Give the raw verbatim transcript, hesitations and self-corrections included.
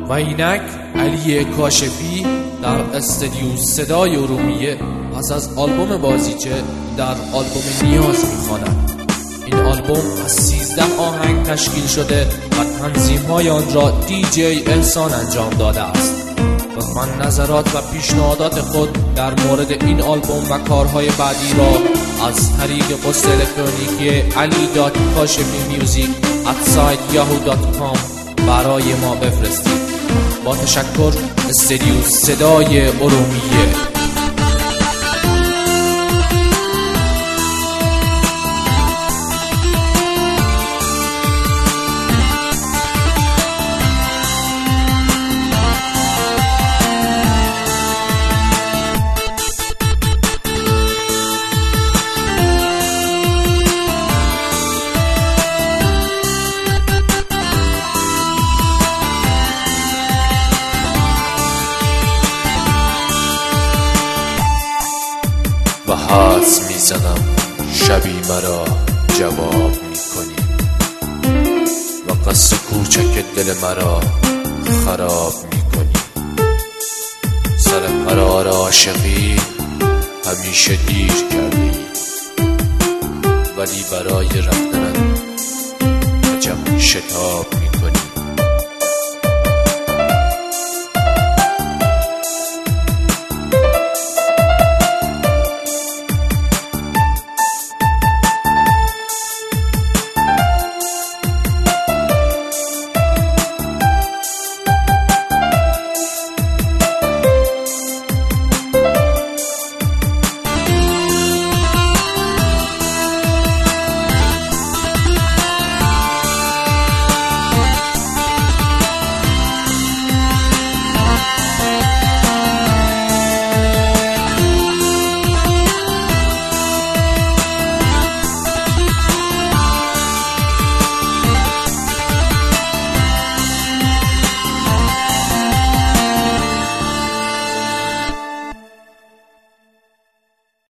و اینک علی کاشفی در استدیو صدای ارومیه پس از آلبوم بازیچه در آلبوم نیاز میخواند. این آلبوم از سیزده آهنگ تشکیل شده و تنظیم‌های آن را دی جی احسان انجام داده است. لطفاً نظرات و پیشنهادات خود در مورد این آلبوم و کارهای بعدی را از طریق پست الکترونیکی علی دات کاشفی میوزیک ات یاهو دات کام برای ما بفرستید. با تشکر، استدیو صدای ارومیه. و حدس میزنم شبی مرا جواب میکنی و قصد کوچک دل مرا خراب میکنی. سر قرار عاشقی همیشه دیر کردی، ولی برای رفتنم عجب شتاب میکنی.